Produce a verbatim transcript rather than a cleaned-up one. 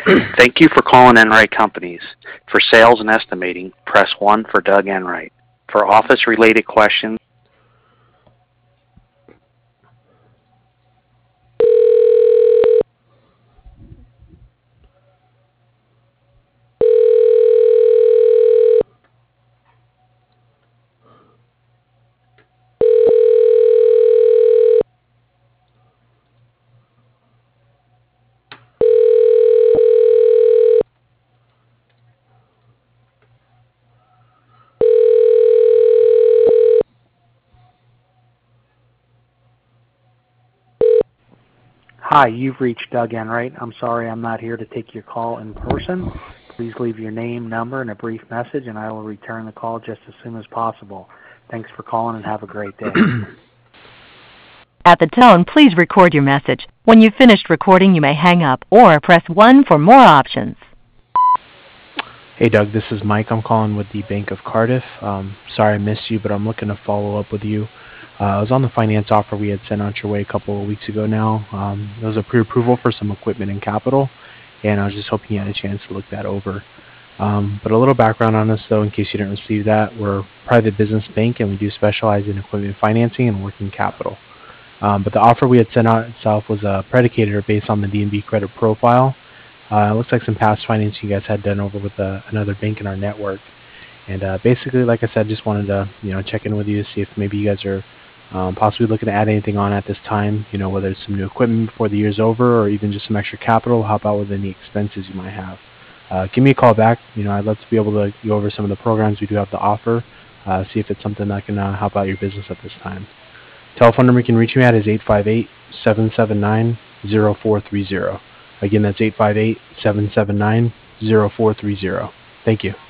Thank you for calling Enright Companies. For sales and estimating, press one for Doug Enright. For office-related questions, Hi, you've reached Doug Enright. I'm sorry I'm not here to take your call in person. Please leave your name, number, and a brief message, and I will return the call just as soon as possible. Thanks for calling and have a great day. At the tone, please record your message. When you've finished recording, you may hang up or press one for more options. Hey Doug, this is Mike. I'm calling with the Bank of Cardiff. Um, sorry I missed you, but I'm looking to follow up with you. Uh, I was on the finance offer we had sent out your way a couple of weeks ago now. Um, it was a pre-approval for some equipment and capital, and I was just hoping you had a chance to look that over. Um, but a little background on us, though, in case you didn't receive that. We're a private business bank, and we do specialize in equipment financing and working capital. Um, but the offer we had sent out itself was uh, predicated or based on the D N B credit profile. Uh, it looks like some past financing you guys had done over with uh, another bank in our network. And uh, basically, like I said, just wanted to you know check in with you to see if maybe you guys are um, possibly looking to add anything on at this time. You know, whether it's some new equipment before the year's over, or even just some extra capital. Help out with any expenses you might have. Uh, give me a call back. You know, I'd love to be able to go over some of the programs we do have to offer. Uh, see if it's something that can uh, help out your business at this time. Telephone number you can reach me at is eight five eight, seven seven nine, zero four three zero. Again, that's eight five eight, seven seven nine, zero four three zero. Thank you.